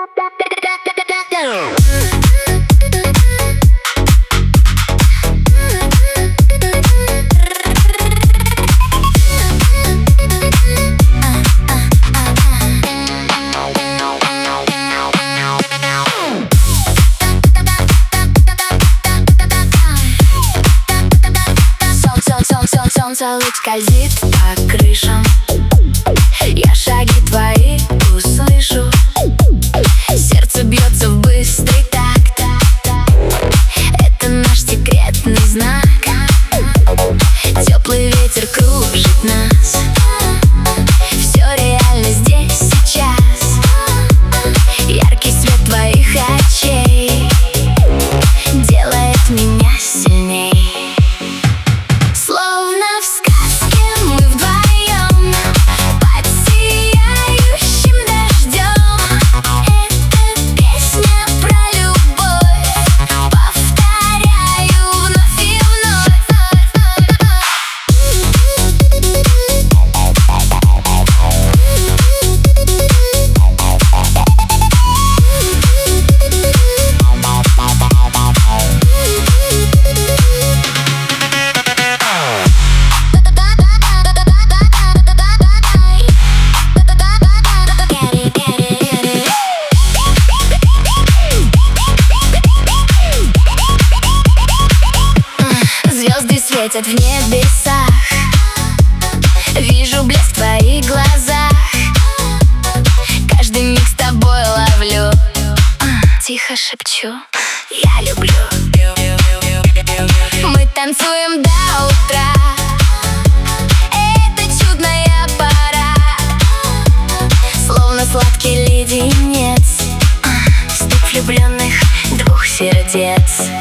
Солнце луч скользит по крышам, я шаги твои услышу. Сердце бьется в быстрый такт, это наш секретный знак. Теплый ветер кружит нас, все реально здесь, сейчас. Яркий свет твоих очей делает меня сильней. Словно в сказке мы вдвоем под сияющим дождем. Это песня про любовь, повторяю вновь и вновь. Звезды светят в небесах, вижу блеск в твоих глазах. Каждый миг с тобой ловлю, тихо шепчу: я люблю. Мы танцуем до утра, это чудная пора. Словно сладкий леденец, стук влюбленных двух сердец.